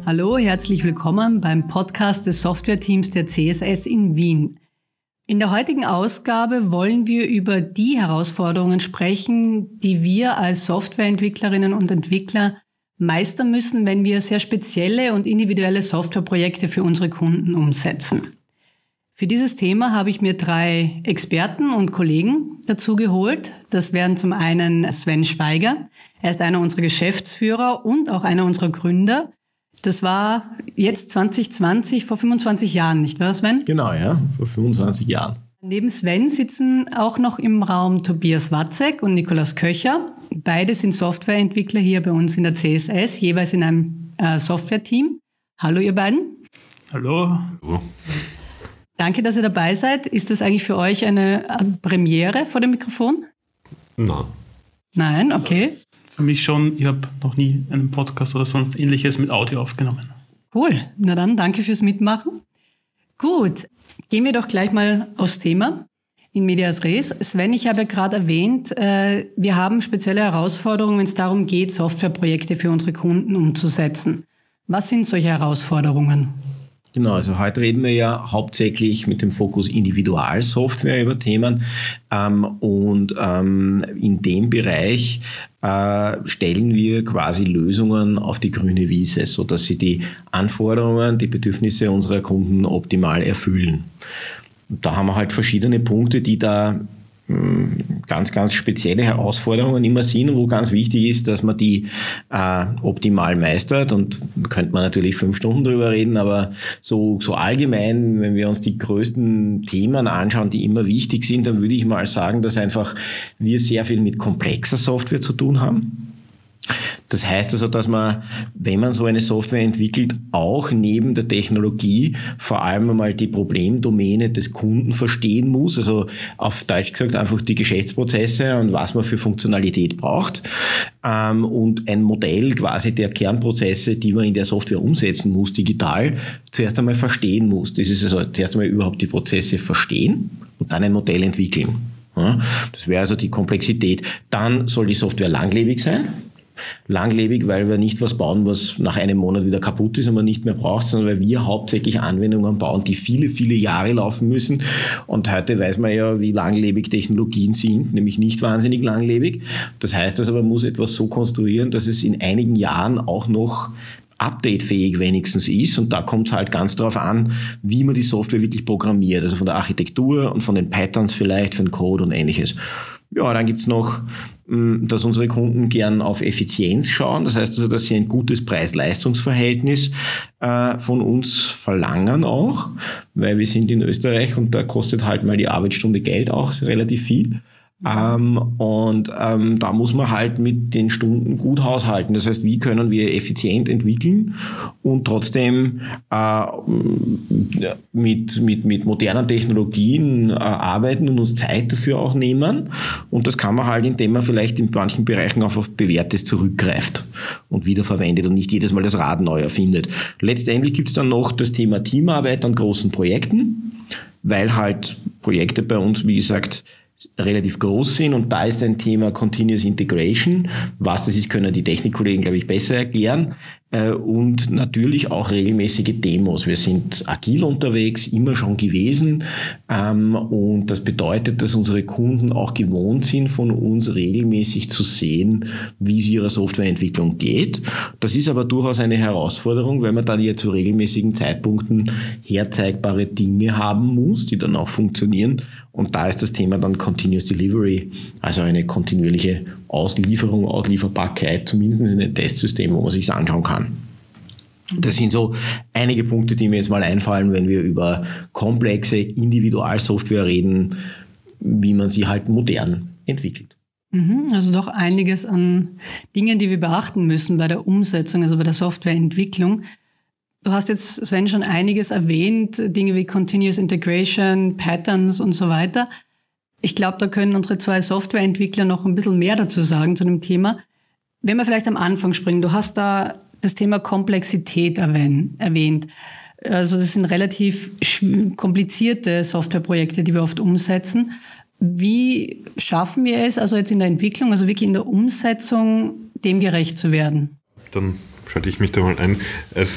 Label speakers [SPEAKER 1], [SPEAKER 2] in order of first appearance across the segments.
[SPEAKER 1] Hallo, herzlich willkommen beim Podcast des Softwareteams der CSS in Wien. In der heutigen Ausgabe wollen wir über die Herausforderungen sprechen, die wir als Softwareentwicklerinnen und Entwickler meistern müssen, wenn wir sehr spezielle und individuelle Softwareprojekte für unsere Kunden umsetzen. Für dieses Thema habe ich mir 3 Experten und Kollegen dazu geholt. Das wären zum einen Sven Schweiger. Er ist einer unserer Geschäftsführer und auch einer unserer Gründer. Das war jetzt 2020, vor 25 Jahren, nicht wahr, Sven?
[SPEAKER 2] Genau, ja, vor 25 Jahren.
[SPEAKER 1] Neben Sven sitzen auch noch im Raum Tobias Watzek und Nikolaus Köcher. Beide sind Softwareentwickler hier bei uns in der CSS, jeweils in einem Software-Team. Hallo, ihr beiden.
[SPEAKER 3] Hallo.
[SPEAKER 2] Hallo.
[SPEAKER 1] Danke, dass ihr dabei seid. Ist das eigentlich für euch eine Premiere vor dem Mikrofon?
[SPEAKER 2] Nein.
[SPEAKER 1] Nein, okay.
[SPEAKER 3] Für mich schon. Ich habe noch nie einen Podcast oder sonst Ähnliches mit Audio aufgenommen.
[SPEAKER 1] Cool. Na dann, danke fürs Mitmachen. Gut, gehen wir doch gleich mal aufs Thema. In medias res. Sven, ich habe gerade erwähnt, wir haben spezielle Herausforderungen, wenn es darum geht, Softwareprojekte für unsere Kunden umzusetzen. Was sind solche Herausforderungen?
[SPEAKER 2] Genau, also heute reden wir ja hauptsächlich mit dem Fokus Individualsoftware über Themen und in dem Bereich stellen wir quasi Lösungen auf die grüne Wiese, sodass sie die Anforderungen, die Bedürfnisse unserer Kunden optimal erfüllen. Und da haben wir halt verschiedene Punkte, die da ganz, ganz spezielle Herausforderungen immer sind, wo ganz wichtig ist, dass man die optimal meistert. Und könnte man natürlich 5 Stunden drüber reden, aber so allgemein, wenn wir uns die größten Themen anschauen, die immer wichtig sind, dann würde ich mal sagen, dass einfach wir sehr viel mit komplexer Software zu tun haben. Das heißt also, dass man, wenn man so eine Software entwickelt, auch neben der Technologie vor allem einmal die Problemdomäne des Kunden verstehen muss. Also auf Deutsch gesagt einfach die Geschäftsprozesse und was man für Funktionalität braucht. Und ein Modell quasi der Kernprozesse, die man in der Software umsetzen muss, digital, zuerst einmal verstehen muss. Das ist also zuerst einmal überhaupt die Prozesse verstehen und dann ein Modell entwickeln. Ja, das wäre also die Komplexität. Dann soll die Software langlebig sein. Langlebig, weil wir nicht was bauen, was nach einem Monat wieder kaputt ist und man nicht mehr braucht, sondern weil wir hauptsächlich Anwendungen bauen, die viele, viele Jahre laufen müssen. Und heute weiß man ja, wie langlebig Technologien sind, nämlich nicht wahnsinnig langlebig. Das heißt also, man muss etwas so konstruieren, dass es in einigen Jahren auch noch updatefähig wenigstens ist. Und da kommt es halt ganz darauf an, wie man die Software wirklich programmiert. Also von der Architektur und von den Patterns vielleicht, von Code und Ähnliches. Ja, dann gibt's noch, dass unsere Kunden gern auf Effizienz schauen. Das heißt also, dass sie ein gutes Preis-Leistungs-Verhältnis von uns verlangen auch, weil wir sind in Österreich und da kostet halt mal die Arbeitsstunde Geld auch relativ viel. Da muss man halt mit den Stunden gut haushalten. Das heißt, wie können wir effizient entwickeln und trotzdem mit modernen Technologien arbeiten und uns Zeit dafür auch nehmen. Und das kann man halt, indem man vielleicht in manchen Bereichen auch auf Bewährtes zurückgreift und wiederverwendet und nicht jedes Mal das Rad neu erfindet. Letztendlich gibt es dann noch das Thema Teamarbeit an großen Projekten, weil halt Projekte bei uns, wie gesagt, relativ groß sind und da ist ein Thema Continuous Integration. Was das ist, können die Technikkollegen, glaube ich, besser erklären. Und natürlich auch regelmäßige Demos. Wir sind agil unterwegs, immer schon gewesen. Und das bedeutet, dass unsere Kunden auch gewohnt sind, von uns regelmäßig zu sehen, wie es ihrer Softwareentwicklung geht. Das ist aber durchaus eine Herausforderung, weil man dann ja zu regelmäßigen Zeitpunkten herzeigbare Dinge haben muss, die dann auch funktionieren. Und da ist das Thema dann Continuous Delivery, also eine kontinuierliche Auslieferung, Auslieferbarkeit, zumindest in einem Testsystem, wo man sich anschauen kann. Das sind so einige Punkte, die mir jetzt mal einfallen, wenn wir über komplexe Individualsoftware reden, wie man sie halt modern entwickelt.
[SPEAKER 1] Also doch einiges an Dingen, die wir beachten müssen bei der Umsetzung, also bei der Softwareentwicklung. Du hast jetzt, Sven, schon einiges erwähnt, Dinge wie Continuous Integration, Patterns und so weiter. Ich glaube, da können unsere 2 Softwareentwickler noch ein bisschen mehr dazu sagen zu dem Thema. Wenn wir vielleicht am Anfang springen, du hast da das Thema Komplexität erwähnt. Also das sind relativ komplizierte Softwareprojekte, die wir oft umsetzen. Wie schaffen wir es, also jetzt in der Entwicklung, also wirklich in der Umsetzung, dem gerecht zu werden?
[SPEAKER 4] Dann schalte ich mich da mal ein. Es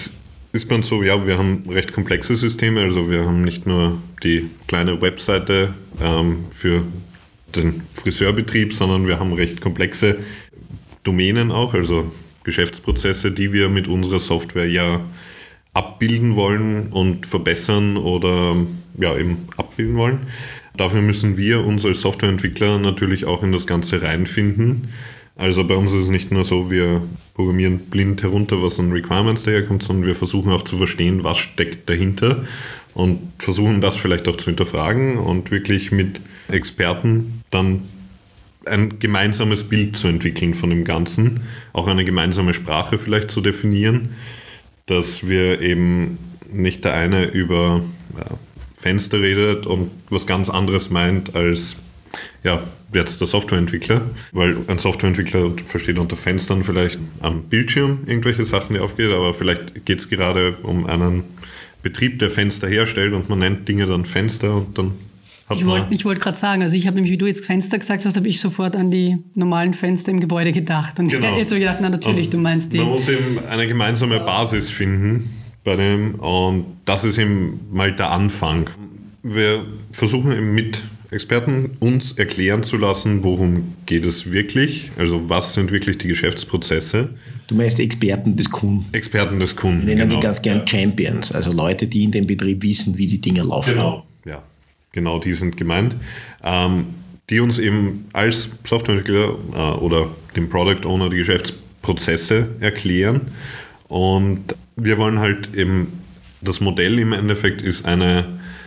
[SPEAKER 4] ist bei uns so, ja, wir haben recht komplexe Systeme, also wir haben nicht nur die kleine Webseite für den Friseurbetrieb, sondern wir haben recht komplexe Domänen auch, also Geschäftsprozesse, die wir mit unserer Software ja abbilden wollen und verbessern oder ja eben abbilden wollen. Dafür müssen wir uns als Softwareentwickler natürlich auch in das Ganze reinfinden. Also bei uns ist es nicht nur so, wir programmieren blind herunter, was an Requirements daherkommt, sondern wir versuchen auch zu verstehen, was steckt dahinter und versuchen das vielleicht auch zu hinterfragen und wirklich mit Experten dann ein gemeinsames Bild zu entwickeln von dem Ganzen, auch eine gemeinsame Sprache vielleicht zu definieren, dass wir eben nicht der eine über Fenster redet und was ganz anderes meint als jetzt der Softwareentwickler, weil ein Softwareentwickler versteht unter Fenstern vielleicht am Bildschirm irgendwelche Sachen, die aufgeht, aber vielleicht geht es gerade um einen Betrieb, der Fenster herstellt und man nennt Dinge dann Fenster und dann
[SPEAKER 1] Ich wollte gerade sagen, also ich habe nämlich, wie du jetzt Fenster gesagt hast, habe ich sofort an die normalen Fenster im Gebäude gedacht. Und jetzt habe ich gedacht, na natürlich, du meinst die.
[SPEAKER 4] Man muss eben eine gemeinsame Basis finden bei dem und das ist eben mal der Anfang. Wir versuchen eben mit Experten uns erklären zu lassen, worum geht es wirklich, also was sind wirklich die Geschäftsprozesse.
[SPEAKER 2] Du meinst Experten des Kunden.
[SPEAKER 4] Experten des Kunden,
[SPEAKER 2] Wir nennen die ganz gern Champions, also Leute, die in dem Betrieb wissen, wie die Dinge laufen.
[SPEAKER 4] Genau, ja. Genau, die sind gemeint, die uns eben als Softwareentwickler oder dem Product Owner die Geschäftsprozesse erklären. Und wir wollen halt eben, das Modell im Endeffekt ist eine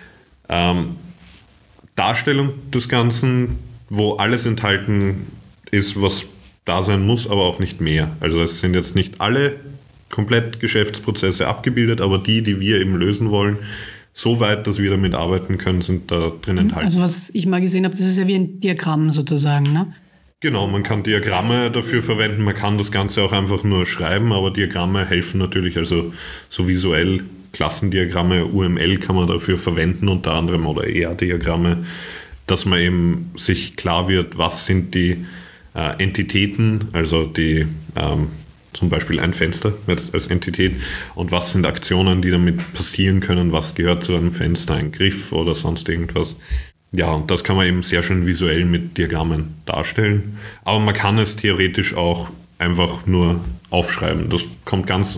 [SPEAKER 4] Darstellung des Ganzen, wo alles enthalten ist, was da sein muss, aber auch nicht mehr. Also es sind jetzt nicht alle komplett Geschäftsprozesse abgebildet, aber die wir eben lösen wollen, so weit, dass wir damit arbeiten können, sind da drin enthalten.
[SPEAKER 1] Also was ich mal gesehen habe, das ist ja wie ein Diagramm sozusagen, ne?
[SPEAKER 4] Genau, man kann Diagramme dafür verwenden, man kann das Ganze auch einfach nur schreiben, aber Diagramme helfen natürlich, also so visuell, Klassendiagramme, UML kann man dafür verwenden unter anderem oder ER-Diagramme, dass man eben sich klar wird, was sind die Entitäten, also die zum Beispiel ein Fenster jetzt als Entität und was sind Aktionen, die damit passieren können, was gehört zu einem Fenster, ein Griff oder sonst irgendwas. Ja, und das kann man eben sehr schön visuell mit Diagrammen darstellen, aber man kann es theoretisch auch einfach nur aufschreiben. Das kommt ganz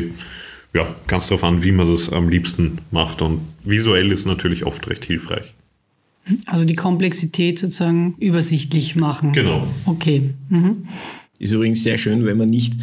[SPEAKER 4] darauf an, wie man das am liebsten macht und visuell ist natürlich oft recht hilfreich.
[SPEAKER 1] Also die Komplexität sozusagen übersichtlich machen.
[SPEAKER 4] Genau.
[SPEAKER 1] Okay. Mhm.
[SPEAKER 2] Ist übrigens sehr schön, wenn man nicht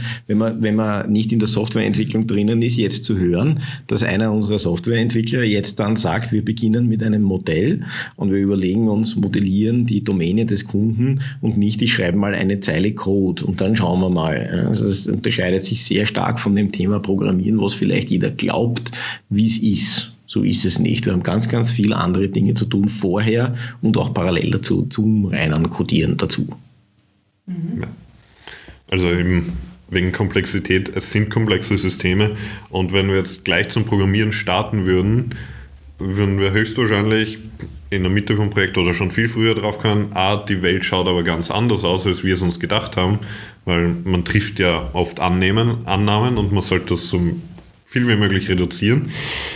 [SPEAKER 2] in der Softwareentwicklung drinnen ist, jetzt zu hören, dass einer unserer Softwareentwickler jetzt dann sagt, wir beginnen mit einem Modell und wir überlegen uns, modellieren die Domäne des Kunden und nicht, ich schreibe mal eine Zeile Code und dann schauen wir mal. Also das unterscheidet sich sehr stark von dem Thema Programmieren, was vielleicht jeder glaubt, wie es ist. So ist es nicht. Wir haben ganz, ganz viele andere Dinge zu tun vorher und auch parallel dazu zum reinen Codieren dazu.
[SPEAKER 4] Mhm. Ja. Also eben wegen Komplexität, es sind komplexe Systeme und wenn wir jetzt gleich zum Programmieren starten würden wir höchstwahrscheinlich in der Mitte vom Projekt oder schon viel früher drauf kommen, die Welt schaut aber ganz anders aus, als wir es uns gedacht haben, weil man trifft ja oft Annahmen und man sollte das so viel wie möglich reduzieren.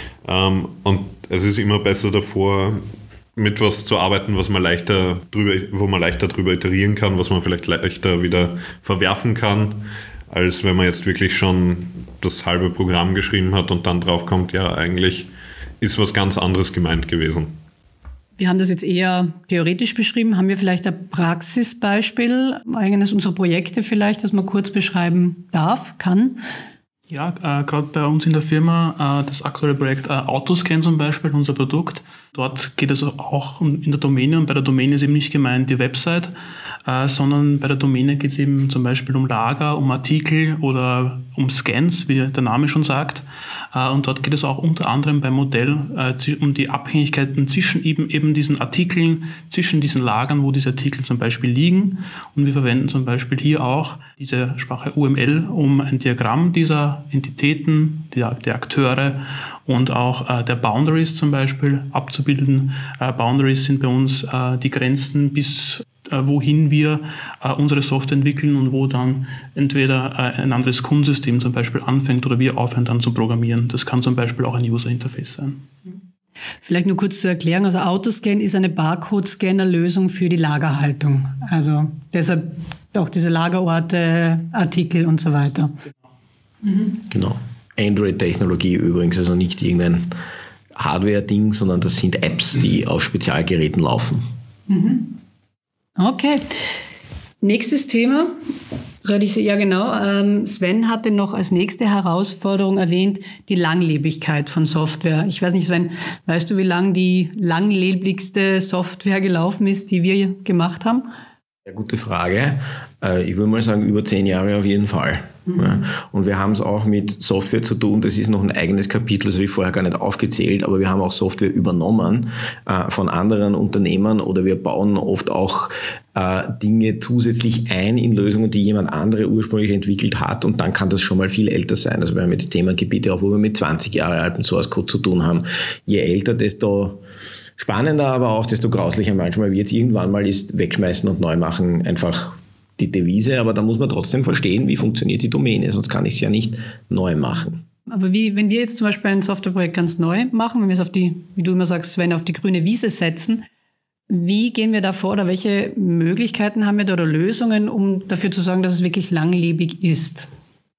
[SPEAKER 4] Und es ist immer besser davor, mit was zu arbeiten, wo man leichter drüber iterieren kann, was man vielleicht leichter wieder verwerfen kann, als wenn man jetzt wirklich schon das halbe Programm geschrieben hat und dann drauf kommt, ja, eigentlich ist was ganz anderes gemeint gewesen.
[SPEAKER 1] Wir haben das jetzt eher theoretisch beschrieben. Haben wir vielleicht ein Praxisbeispiel, eines unserer Projekte vielleicht, das man kurz beschreiben kann?
[SPEAKER 3] Ja, gerade bei uns in der Firma, das aktuelle Projekt Autoscan zum Beispiel, unser Produkt. Dort geht es auch in der Domäne und bei der Domäne ist eben nicht gemeint die Website, sondern bei der Domäne geht es eben zum Beispiel um Lager, um Artikel oder um Scans, wie der Name schon sagt. Und dort geht es auch unter anderem beim Modell um die Abhängigkeiten zwischen eben diesen Artikeln, zwischen diesen Lagern, wo diese Artikel zum Beispiel liegen. Und wir verwenden zum Beispiel hier auch diese Sprache UML, um ein Diagramm dieser Entitäten, der Akteure und auch der Boundaries zum Beispiel abzubilden. Boundaries sind bei uns die Grenzen bis wohin wir unsere Software entwickeln und wo dann entweder ein anderes Kundensystem zum Beispiel anfängt oder wir aufhören dann zu programmieren. Das kann zum Beispiel auch ein User-Interface sein.
[SPEAKER 1] Vielleicht nur kurz zur Erklärung. Also Autoscan ist eine Barcode-Scanner-Lösung für die Lagerhaltung. Also deshalb auch diese Lagerorte, Artikel und so weiter.
[SPEAKER 2] Genau. Android-Technologie übrigens, also nicht irgendein Hardware-Ding, sondern das sind Apps, die auf Spezialgeräten laufen.
[SPEAKER 1] Okay. Nächstes Thema. Ja, genau. Sven hatte noch als nächste Herausforderung erwähnt, die Langlebigkeit von Software. Ich weiß nicht, Sven, weißt du, wie lang die langlebigste Software gelaufen ist, die wir gemacht haben?
[SPEAKER 2] Ja, gute Frage. Ich würde mal sagen, über 10 Jahre auf jeden Fall. Ja. Und wir haben es auch mit Software zu tun. Das ist noch ein eigenes Kapitel, das habe ich vorher gar nicht aufgezählt, aber wir haben auch Software übernommen von anderen Unternehmen oder wir bauen oft auch Dinge zusätzlich ein in Lösungen, die jemand andere ursprünglich entwickelt hat und dann kann das schon mal viel älter sein. Also wir haben jetzt Themengebiete auch, wo wir mit 20 Jahre altem Source Code zu tun haben. Je älter, desto spannender, aber auch desto grauslicher manchmal wird es. Irgendwann mal ist wegschmeißen und neu machen einfach die Devise, aber da muss man trotzdem verstehen, wie funktioniert die Domäne, sonst kann ich es ja nicht neu machen.
[SPEAKER 1] Aber wenn wir jetzt zum Beispiel ein Softwareprojekt ganz neu machen, wenn wir es auf die, wie du immer sagst, Sven, auf die grüne Wiese setzen, wie gehen wir da vor oder welche Möglichkeiten haben wir da oder Lösungen, um dafür zu sorgen, dass es wirklich langlebig ist?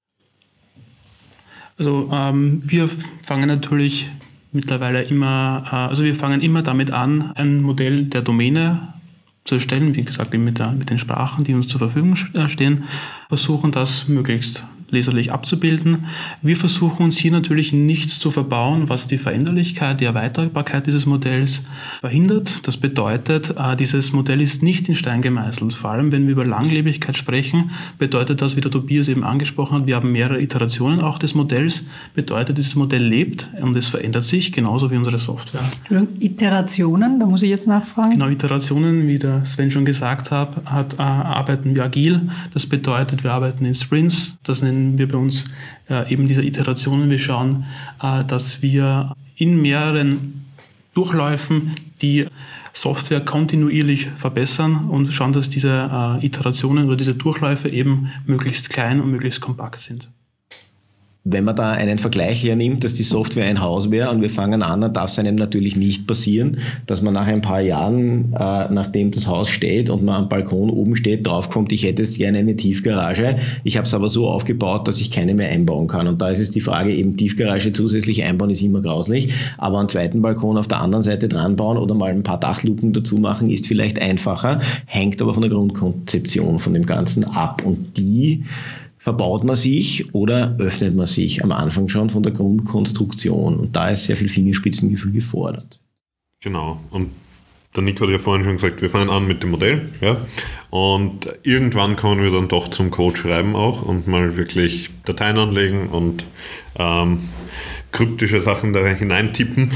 [SPEAKER 3] Also wir fangen natürlich mittlerweile wir fangen immer damit an, ein Modell der Domäne zu erstellen, wie gesagt, eben mit den Sprachen, die uns zur Verfügung stehen, versuchen das möglichst leserlich abzubilden. Wir versuchen uns hier natürlich nichts zu verbauen, was die Veränderlichkeit, die Erweiterbarkeit dieses Modells verhindert. Das bedeutet, dieses Modell ist nicht in Stein gemeißelt. Vor allem, wenn wir über Langlebigkeit sprechen, bedeutet das, wie der Tobias eben angesprochen hat, wir haben mehrere Iterationen auch des Modells. Bedeutet, dieses Modell lebt und es verändert sich, genauso wie unsere Software.
[SPEAKER 1] Iterationen, da muss ich jetzt nachfragen.
[SPEAKER 3] Genau, Iterationen, wie der Sven schon gesagt hat, arbeiten wir agil. Das bedeutet, wir arbeiten in Sprints. Das nennen wir bei uns eben diese Iterationen. Wir schauen, dass wir in mehreren Durchläufen die Software kontinuierlich verbessern und schauen, dass diese Iterationen oder diese Durchläufe eben möglichst klein und möglichst kompakt sind.
[SPEAKER 2] Wenn man da einen Vergleich hernimmt, dass die Software ein Haus wäre und wir fangen an, dann darf es einem natürlich nicht passieren, dass man nach ein paar Jahren, nachdem das Haus steht und man am Balkon oben steht, draufkommt, ich hätte jetzt gerne eine Tiefgarage. Ich habe es aber so aufgebaut, dass ich keine mehr einbauen kann. Und da ist es die Frage, eben Tiefgarage zusätzlich einbauen ist immer grauslich, aber einen zweiten Balkon auf der anderen Seite dran bauen oder mal ein paar Dachluken dazu machen, ist vielleicht einfacher, hängt aber von der Grundkonzeption von dem Ganzen ab. Und die verbaut man sich oder öffnet man sich am Anfang schon von der Grundkonstruktion? Und da ist sehr viel Fingerspitzengefühl gefordert.
[SPEAKER 4] Genau. Und der Nico hat ja vorhin schon gesagt, wir fangen an mit dem Modell. Ja? Und irgendwann kommen wir dann doch zum Code schreiben auch und mal wirklich Dateien anlegen und kryptische Sachen da hineintippen.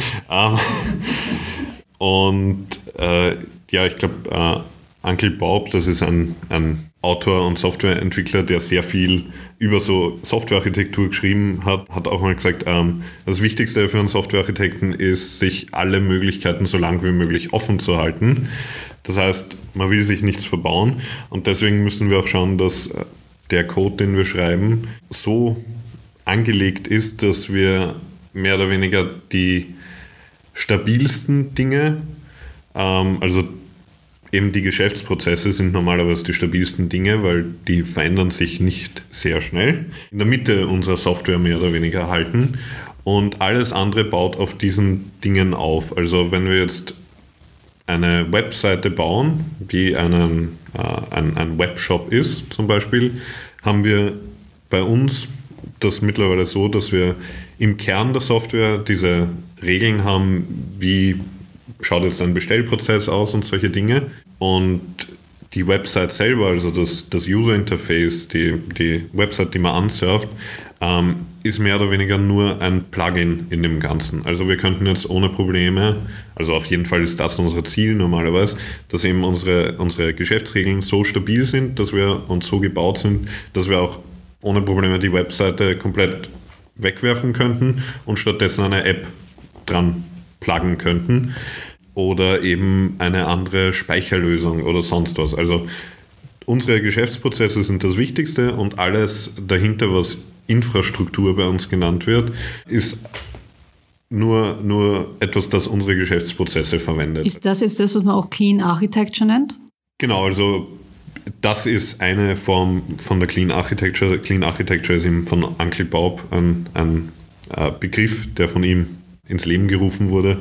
[SPEAKER 4] Ich glaube, Uncle Bob, das ist ein Autor und Softwareentwickler, der sehr viel über so Softwarearchitektur geschrieben hat, hat auch mal gesagt, das Wichtigste für einen Softwarearchitekten ist, sich alle Möglichkeiten so lang wie möglich offen zu halten. Das heißt, man will sich nichts verbauen und deswegen müssen wir auch schauen, dass der Code, den wir schreiben, so angelegt ist, dass wir mehr oder weniger die stabilsten Dinge, also eben die Geschäftsprozesse sind normalerweise die stabilsten Dinge, weil die verändern sich nicht sehr schnell. In der Mitte unserer Software mehr oder weniger halten und alles andere baut auf diesen Dingen auf. Also wenn wir jetzt eine Webseite bauen, wie ein Webshop ist zum Beispiel, haben wir bei uns das mittlerweile so, dass wir im Kern der Software diese Regeln haben, wie schaut jetzt ein Bestellprozess aus und solche Dinge. Und die Website selber, also das User-Interface, die Website, die man ansurft, ist mehr oder weniger nur ein Plugin in dem Ganzen. Also wir könnten jetzt ohne Probleme, also auf jeden Fall ist das unser Ziel normalerweise, dass eben unsere Geschäftsregeln so stabil sind, dass wir und so gebaut sind, dass wir auch ohne Probleme die Webseite komplett wegwerfen könnten und stattdessen eine App dran pluggen könnten. oder eben eine andere Speicherlösung oder sonst was. Also unsere Geschäftsprozesse sind das Wichtigste und alles dahinter, was Infrastruktur bei uns genannt wird, ist nur etwas, das unsere Geschäftsprozesse verwendet.
[SPEAKER 1] Ist das jetzt das, was man auch Clean Architecture nennt?
[SPEAKER 4] Genau, also das ist eine Form von der Clean Architecture. Clean Architecture ist eben von Uncle Bob ein Begriff, der von ihm ins Leben gerufen wurde.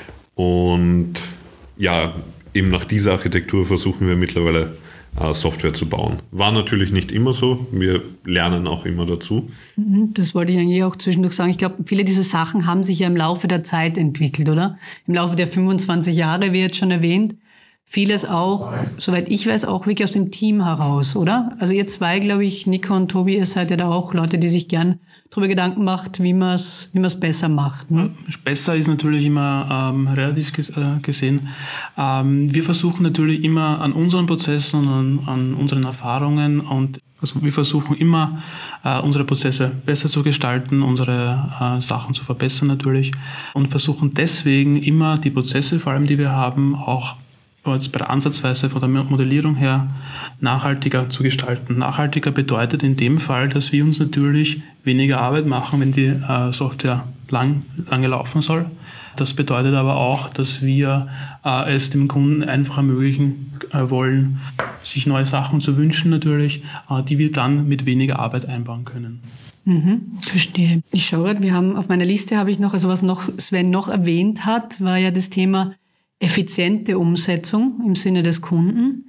[SPEAKER 4] Und ja, eben nach dieser Architektur versuchen wir mittlerweile Software zu bauen. War natürlich nicht immer so. Wir lernen auch immer dazu.
[SPEAKER 1] Das wollte ich eigentlich auch zwischendurch sagen. Ich glaube, viele dieser Sachen haben sich ja im Laufe der Zeit entwickelt, oder? Im Laufe der 25 Jahre, wie jetzt schon erwähnt. Vieles auch, soweit ich weiß, auch wirklich aus dem Team heraus, oder? Also ihr zwei, glaube ich, Nico und Tobi, ihr seid ja da auch Leute, die sich gern darüber Gedanken macht, wie man es besser macht. Ne?
[SPEAKER 3] Besser ist natürlich immer relativ gesehen. Wir versuchen natürlich immer an unseren Prozessen und an unseren Erfahrungen und also wir versuchen immer, unsere Prozesse besser zu gestalten, unsere Sachen zu verbessern natürlich und versuchen deswegen immer die Prozesse, vor allem die wir haben, auch bei der Ansatzweise von der Modellierung her nachhaltiger zu gestalten. Nachhaltiger bedeutet in dem Fall, dass wir uns natürlich weniger Arbeit machen, wenn die Software lange laufen soll. Das bedeutet aber auch, dass wir es dem Kunden einfach ermöglichen wollen, sich neue Sachen zu wünschen natürlich, die wir dann mit weniger Arbeit einbauen können.
[SPEAKER 1] Verstehe. Ich schaue gerade, wir haben auf meiner Liste habe ich noch, also was noch Sven noch erwähnt hat, war ja das Thema effiziente Umsetzung im Sinne des Kunden.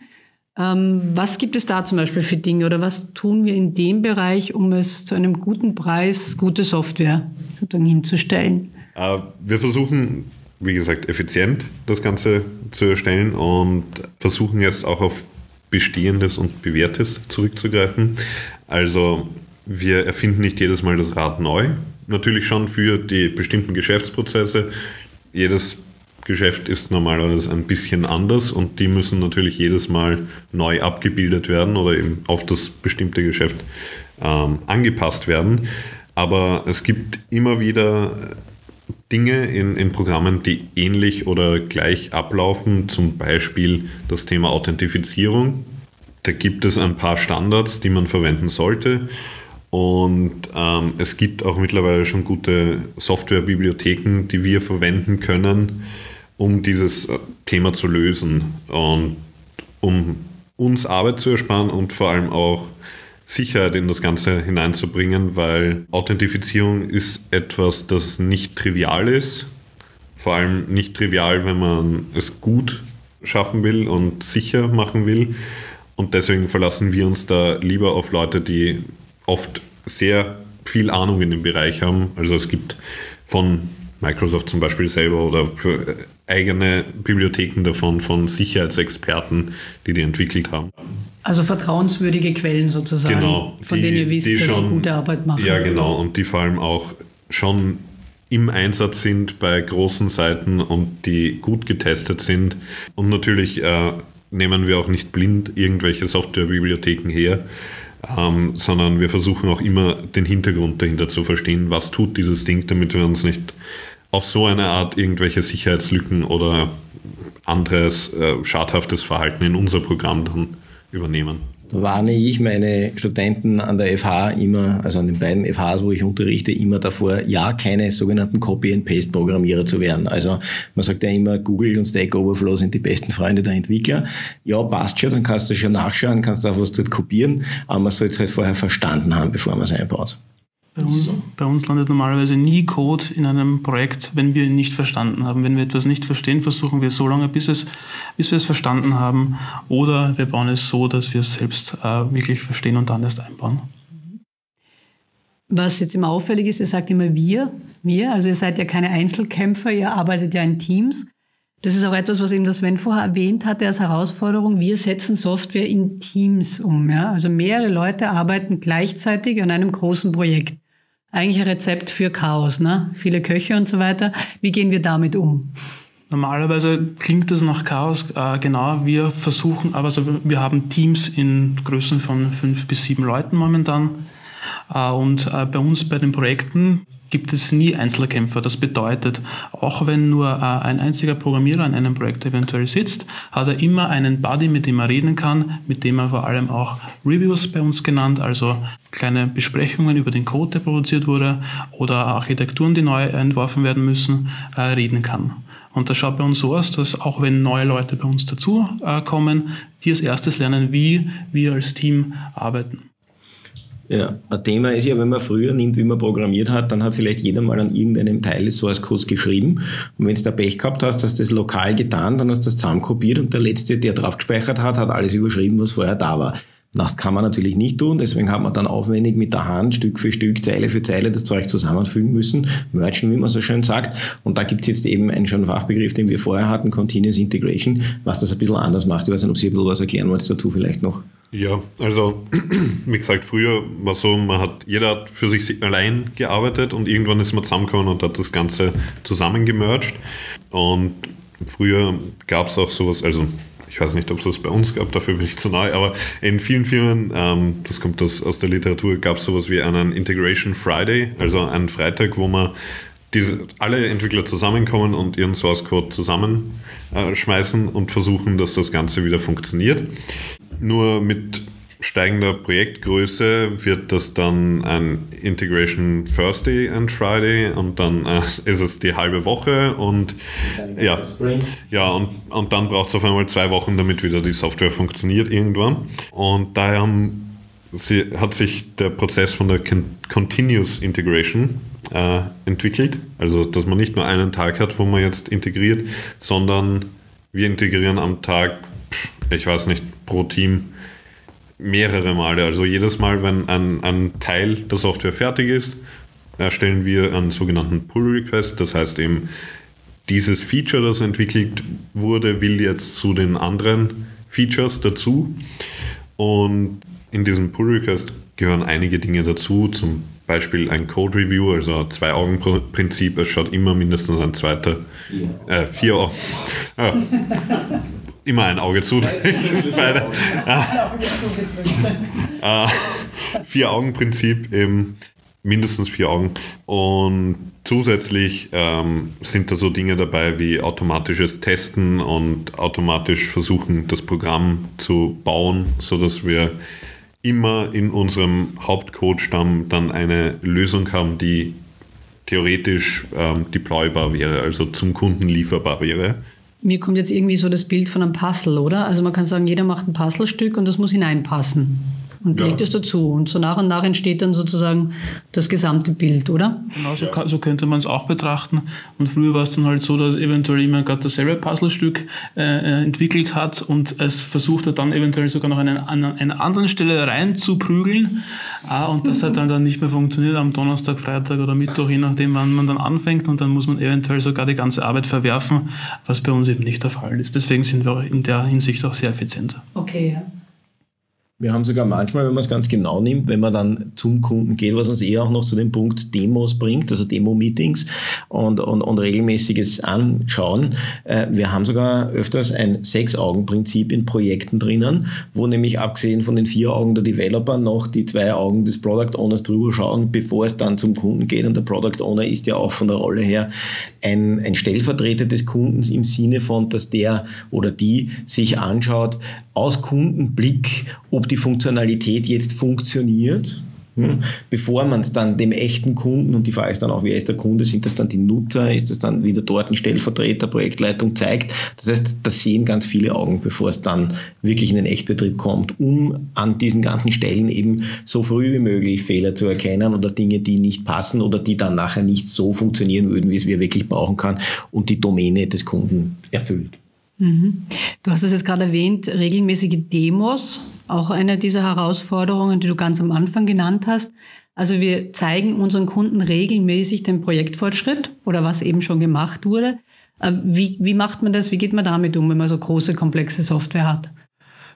[SPEAKER 1] Was gibt es da zum Beispiel für Dinge oder was tun wir in dem Bereich, um es zu einem guten Preis, gute Software sozusagen hinzustellen?
[SPEAKER 4] Wir versuchen, wie gesagt, effizient das Ganze zu erstellen und versuchen jetzt auch auf Bestehendes und Bewährtes zurückzugreifen. Also wir erfinden nicht jedes Mal das Rad neu. Natürlich schon für die bestimmten Geschäftsprozesse. Jedes Geschäft ist normalerweise ein bisschen anders und die müssen natürlich jedes Mal neu abgebildet werden oder eben auf das bestimmte Geschäft angepasst werden. Aber es gibt immer wieder Dinge in Programmen, die ähnlich oder gleich ablaufen, zum Beispiel das Thema Authentifizierung. Da gibt es ein paar Standards, die man verwenden sollte. Und es gibt auch mittlerweile schon gute Softwarebibliotheken, die wir verwenden können, um dieses Thema zu lösen und um uns Arbeit zu ersparen und vor allem auch Sicherheit in das Ganze hineinzubringen, weil Authentifizierung ist etwas, das nicht trivial ist. Vor allem nicht trivial, wenn man es gut schaffen will und sicher machen will. Und deswegen verlassen wir uns da lieber auf Leute, die oft sehr viel Ahnung in dem Bereich haben. Also es gibt von Microsoft zum Beispiel selber oder für eigene Bibliotheken davon von Sicherheitsexperten, die entwickelt haben.
[SPEAKER 1] Also vertrauenswürdige Quellen sozusagen,
[SPEAKER 4] genau,
[SPEAKER 1] von denen ihr wisst, dass sie gute Arbeit machen.
[SPEAKER 4] Ja, genau. Und die vor allem auch schon im Einsatz sind bei großen Seiten und die gut getestet sind. Und natürlich nehmen wir auch nicht blind irgendwelche Softwarebibliotheken her, sondern wir versuchen auch immer den Hintergrund dahinter zu verstehen, was tut dieses Ding, damit wir uns nicht auf so eine Art irgendwelche Sicherheitslücken oder anderes schadhaftes Verhalten in unser Programm dann übernehmen.
[SPEAKER 2] Da warne ich meine Studenten an der FH immer, also an den beiden FHs, wo ich unterrichte, immer davor, ja, keine sogenannten Copy-and-Paste-Programmierer zu werden. Also man sagt ja immer, Google und Stack Overflow sind die besten Freunde der Entwickler. Ja, passt schon, dann kannst du schon nachschauen, kannst auch was dort kopieren, aber man soll es halt vorher verstanden haben, bevor man es einbaut.
[SPEAKER 3] Bei uns landet normalerweise nie Code in einem Projekt, wenn wir ihn nicht verstanden haben. Wenn wir etwas nicht verstehen, versuchen wir so lange, bis wir es verstanden haben. Oder wir bauen es so, dass wir es selbst wirklich verstehen und dann erst einbauen.
[SPEAKER 1] Was jetzt immer auffällig ist, ihr sagt immer wir. Also ihr seid ja keine Einzelkämpfer, ihr arbeitet ja in Teams. Das ist auch etwas, was eben das Sven vorher erwähnt hatte als Herausforderung. Wir setzen Software in Teams um. Ja? Also mehrere Leute arbeiten gleichzeitig an einem großen Projekt. Eigentlich ein Rezept für Chaos, ne? Viele Köche und so weiter. Wie gehen wir damit um?
[SPEAKER 3] Normalerweise klingt das nach Chaos, genau. Wir versuchen, aber wir haben Teams in Größen von 5 bis 7 Leuten momentan. Und bei uns bei den Projekten gibt es nie Einzelkämpfer. Das bedeutet, auch wenn nur ein einziger Programmierer an einem Projekt eventuell sitzt, hat er immer einen Buddy, mit dem er reden kann, mit dem er vor allem auch Reviews bei uns genannt, also kleine Besprechungen über den Code, der produziert wurde, oder Architekturen, die neu entworfen werden müssen, reden kann. Und das schaut bei uns so aus, dass auch wenn neue Leute bei uns dazu kommen, die als erstes lernen, wie wir als Team arbeiten.
[SPEAKER 2] Ja, ein Thema ist ja, wenn man früher nimmt, wie man programmiert hat, dann hat vielleicht jeder mal an irgendeinem Teil des Source Codes geschrieben. Und wenn du da Pech gehabt hast, hast du das lokal getan, dann hast du das zusammenkopiert und der Letzte, der drauf gespeichert hat, hat alles überschrieben, was vorher da war. Das kann man natürlich nicht tun, deswegen hat man dann aufwendig mit der Hand Stück für Stück, Zeile für Zeile das Zeug zusammenfügen müssen, mergen, wie man so schön sagt. Und da gibt es jetzt eben einen schönen Fachbegriff, den wir vorher hatten, Continuous Integration, was das ein bisschen anders macht. Ich weiß nicht, ob Sie ein bisschen was erklären wollt dazu vielleicht noch.
[SPEAKER 4] Ja, also wie gesagt, früher war so, jeder hat für sich allein gearbeitet und irgendwann ist man zusammengekommen und hat das Ganze zusammengemerged. Und früher gab es auch sowas, also ich weiß nicht, ob es das bei uns gab, dafür bin ich zu neu, aber in vielen Firmen, das kommt aus der Literatur, gab es sowas wie einen Integration Friday, also einen Freitag, wo man alle Entwickler zusammenkommen und ihren Source Code zusammenschmeißen und versuchen, dass das Ganze wieder funktioniert. Nur mit steigender Projektgröße wird das dann ein Integration Thursday and Friday und dann ist es die halbe Woche und und dann braucht es auf einmal 2 Wochen, damit wieder die Software funktioniert irgendwann. Und daher hat sich der Prozess von der Continuous Integration entwickelt. Also, dass man nicht nur einen Tag hat, wo man jetzt integriert, sondern wir integrieren am Tag, ich weiß nicht, pro Team mehrere Male. Also jedes Mal, wenn ein Teil der Software fertig ist, erstellen wir einen sogenannten Pull-Request. Das heißt eben, dieses Feature, das entwickelt wurde, will jetzt zu den anderen Features dazu. Und in diesem Pull-Request gehören einige Dinge dazu, zum Beispiel ein Code-Review, also ein 2-Augen-Prinzip. Es schaut immer mindestens ein zweiter, 4 Augen. Immer ein Auge zu. 4-Augen-Prinzip, eben mindestens 4 Augen. Und zusätzlich sind da so Dinge dabei wie automatisches Testen und automatisch versuchen, das Programm zu bauen, sodass wir immer in unserem Hauptcode-Stamm dann eine Lösung haben, die theoretisch deploybar wäre, also zum Kunden lieferbar wäre.
[SPEAKER 1] Mir kommt jetzt irgendwie so das Bild von einem Puzzle, oder? Also man kann sagen, jeder macht ein Puzzlestück und das muss hineinpassen. Und legt es dazu. Und so nach und nach entsteht dann sozusagen das gesamte Bild, oder?
[SPEAKER 3] Genau, so könnte man es auch betrachten. Und früher war es dann halt so, dass eventuell jemand gerade dasselbe Puzzlestück entwickelt hat und es versucht hat dann eventuell sogar noch an einer anderen Stelle reinzuprügeln. Und das hat dann nicht mehr funktioniert am Donnerstag, Freitag oder Mittwoch, je nachdem, wann man dann anfängt. Und dann muss man eventuell sogar die ganze Arbeit verwerfen, was bei uns eben nicht der Fall ist. Deswegen sind wir in der Hinsicht auch sehr effizient.
[SPEAKER 1] Okay, ja.
[SPEAKER 2] Wir haben sogar manchmal, wenn man es ganz genau nimmt, wenn man dann zum Kunden geht, was uns eher auch noch zu dem Punkt Demos bringt, also Demo-Meetings und regelmäßiges Anschauen. Wir haben sogar öfters ein 6-Augen-Prinzip in Projekten drinnen, wo nämlich abgesehen von den 4 Augen der Developer noch die 2 Augen des Product Owners drüber schauen, bevor es dann zum Kunden geht. Und der Product Owner ist ja auch von der Rolle her ein Stellvertreter des Kundens im Sinne von, dass der oder die sich anschaut, aus Kundenblick, ob die Funktionalität jetzt funktioniert, bevor man es dann dem echten Kunden, und die Frage ist dann auch, wer ist der Kunde, sind das dann die Nutzer, ist das dann wieder dort ein Stellvertreter, Projektleitung zeigt. Das heißt, das sehen ganz viele Augen, bevor es dann wirklich in den Echtbetrieb kommt, um an diesen ganzen Stellen eben so früh wie möglich Fehler zu erkennen oder Dinge, die nicht passen oder die dann nachher nicht so funktionieren würden, wie es wir wirklich brauchen kann und die Domäne des Kunden erfüllt.
[SPEAKER 1] Du hast es jetzt gerade erwähnt, regelmäßige Demos, auch eine dieser Herausforderungen, die du ganz am Anfang genannt hast. Also wir zeigen unseren Kunden regelmäßig den Projektfortschritt oder was eben schon gemacht wurde. Wie macht man das? Wie geht man damit um, wenn man so große, komplexe Software hat?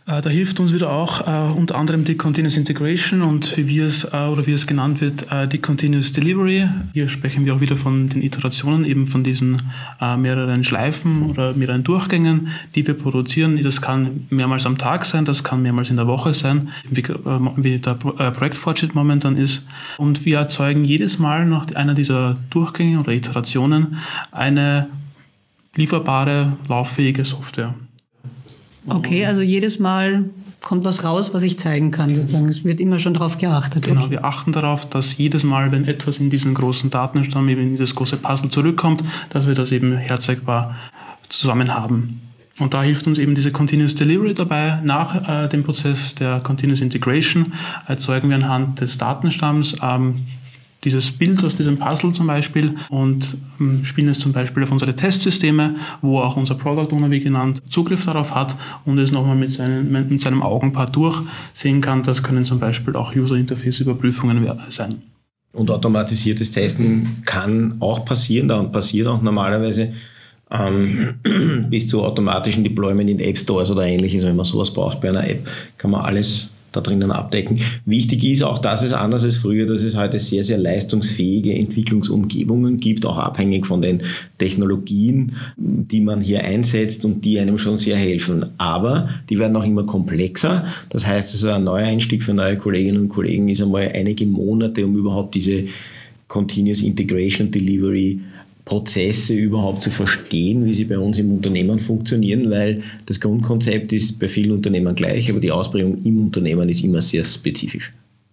[SPEAKER 3] Da hilft uns wieder auch unter anderem die Continuous Integration und wie es genannt wird, die Continuous Delivery. Hier sprechen wir auch wieder von den Iterationen, eben von diesen mehreren Schleifen oder mehreren Durchgängen, die wir produzieren. Das kann mehrmals am Tag sein, das kann mehrmals in der Woche sein, wie der Projektfortschritt momentan ist. Und wir erzeugen jedes Mal nach einer dieser Durchgänge oder Iterationen eine lieferbare, lauffähige Software.
[SPEAKER 1] Okay, also jedes Mal kommt was raus, was ich zeigen kann, sozusagen. Es wird immer schon darauf geachtet.
[SPEAKER 3] Genau,
[SPEAKER 1] okay.
[SPEAKER 3] Wir achten darauf, dass jedes Mal, wenn etwas in diesen großen Datenstamm, eben in dieses große Puzzle zurückkommt, dass wir das eben herzeigbar zusammen haben. Und da hilft uns eben diese Continuous Delivery dabei. Nach dem Prozess der Continuous Integration erzeugen wir anhand des Datenstamms dieses Bild aus diesem Puzzle zum Beispiel und spielen es zum Beispiel auf unsere Testsysteme, wo auch unser Product Owner, wie genannt, Zugriff darauf hat und es nochmal mit seinem Augenpaar durchsehen kann. Das können zum Beispiel auch User-Interface-Überprüfungen sein.
[SPEAKER 2] Und automatisiertes Testen kann auch passieren, und passiert auch normalerweise bis zu automatischen Deployment in App Stores oder ähnliches. Wenn man sowas braucht bei einer App, kann man alles da drinnen abdecken. Wichtig ist auch, dass es anders als früher, dass es heute sehr, sehr leistungsfähige Entwicklungsumgebungen gibt, auch abhängig von den Technologien, die man hier einsetzt und die einem schon sehr helfen. Aber die werden auch immer komplexer. Das heißt, also ein neuer Einstieg für neue Kolleginnen und Kollegen ist einmal einige Monate, um überhaupt diese Continuous Integration Delivery Prozesse überhaupt zu verstehen, wie sie bei uns im Unternehmen funktionieren, weil das Grundkonzept ist bei vielen Unternehmen gleich, aber die Ausprägung im Unternehmen ist immer sehr spezifisch.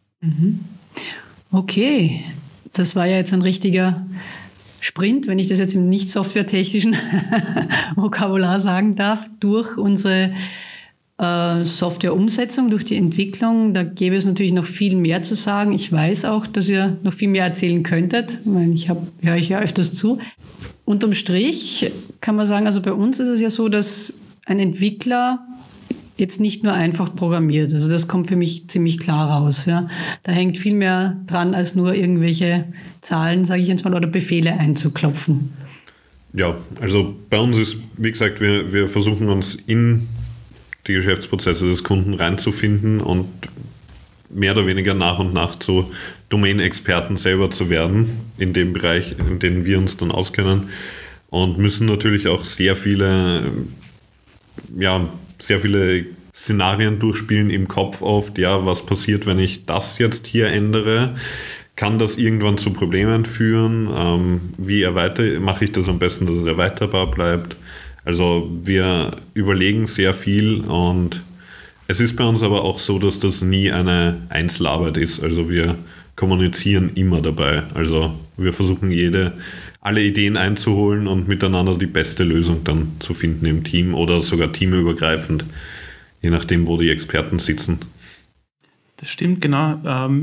[SPEAKER 1] Okay, das war ja jetzt ein richtiger Sprint, wenn ich das jetzt im nicht softwaretechnischen Vokabular sagen darf, durch unsere Softwareumsetzung, durch die Entwicklung. Da gäbe es natürlich noch viel mehr zu sagen. Ich weiß auch, dass ihr noch viel mehr erzählen könntet, weil höre ich ja öfters zu. Unterm Strich kann man sagen, also bei uns ist es ja so, dass ein Entwickler jetzt nicht nur einfach programmiert. Also das kommt für mich ziemlich klar raus. Ja. Da hängt viel mehr dran, als nur irgendwelche Zahlen, sage ich jetzt mal, oder Befehle einzuklopfen.
[SPEAKER 4] Ja, also bei uns ist, wie gesagt, wir versuchen uns in die Geschäftsprozesse des Kunden reinzufinden und mehr oder weniger nach und nach zu Domain-Experten selber zu werden in dem Bereich, in dem wir uns dann auskennen und müssen natürlich auch sehr viele Szenarien durchspielen im Kopf oft. Ja, was passiert, wenn ich das jetzt hier ändere? Kann das irgendwann zu Problemen führen? Wie mache ich das am besten, dass es erweiterbar bleibt? Also wir überlegen sehr viel und es ist bei uns aber auch so, dass das nie eine Einzelarbeit ist. Also wir kommunizieren immer dabei. Also wir versuchen alle Ideen einzuholen und miteinander die beste Lösung dann zu finden im Team oder sogar teamübergreifend, je nachdem, wo die Experten sitzen.
[SPEAKER 3] Das stimmt, genau.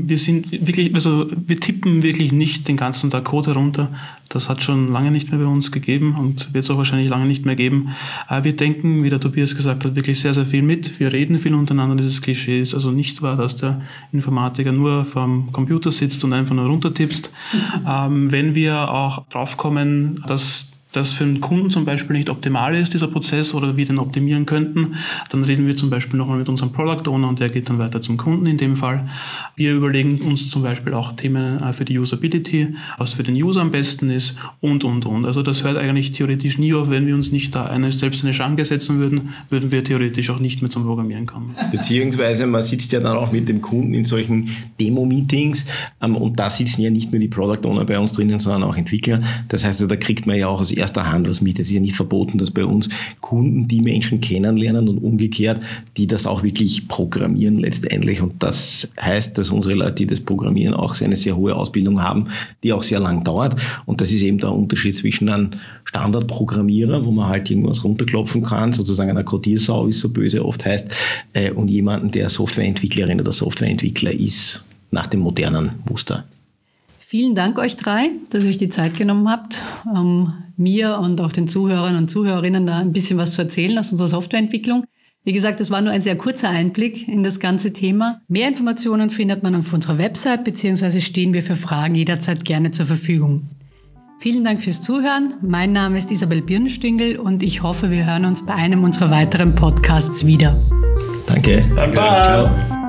[SPEAKER 3] Wir tippen wirklich nicht den ganzen Tag Code herunter. Das hat schon lange nicht mehr bei uns gegeben und wird es auch wahrscheinlich lange nicht mehr geben. Wir denken, wie der Tobias gesagt hat, wirklich sehr, sehr viel mit. Wir reden viel untereinander. Dieses Klischee ist also nicht wahr, dass der Informatiker nur vorm Computer sitzt und einfach nur runtertippst. Wenn wir auch draufkommen, dass das für einen Kunden zum Beispiel nicht optimal ist, dieser Prozess, oder wir den optimieren könnten, dann reden wir zum Beispiel nochmal mit unserem Product Owner und der geht dann weiter zum Kunden in dem Fall. Wir überlegen uns zum Beispiel auch Themen für die Usability, was für den User am besten ist und. Also das hört eigentlich theoretisch nie auf. Wenn wir uns nicht da selbst eine Schranke setzen würden, würden wir theoretisch auch nicht mehr zum Programmieren kommen.
[SPEAKER 2] Beziehungsweise man sitzt ja dann auch mit dem Kunden in solchen Demo-Meetings und da sitzen ja nicht nur die Product Owner bei uns drinnen, sondern auch Entwickler. Das heißt, da kriegt man ja auch aus erster Hand was mit. Es ist ja nicht verboten, dass bei uns Kunden die Menschen kennenlernen und umgekehrt, die das auch wirklich programmieren letztendlich. Und das heißt, dass unsere Leute, die das programmieren, auch eine sehr hohe Ausbildung haben, die auch sehr lang dauert. Und das ist eben der Unterschied zwischen einem Standardprogrammierer, wo man halt irgendwas runterklopfen kann, sozusagen einer Codiersau, wie es so böse oft heißt, und jemanden, der Softwareentwicklerin oder Softwareentwickler ist, nach dem modernen Muster.
[SPEAKER 1] Vielen Dank euch drei, dass ihr euch die Zeit genommen habt, mir und auch den Zuhörern und Zuhörerinnen da ein bisschen was zu erzählen aus unserer Softwareentwicklung. Wie gesagt, das war nur ein sehr kurzer Einblick in das ganze Thema. Mehr Informationen findet man auf unserer Website, beziehungsweise stehen wir für Fragen jederzeit gerne zur Verfügung. Vielen Dank fürs Zuhören. Mein Name ist Isabel Birnstüngel und ich hoffe, wir hören uns bei einem unserer weiteren Podcasts wieder.
[SPEAKER 2] Danke.
[SPEAKER 3] Danke.
[SPEAKER 2] Ciao.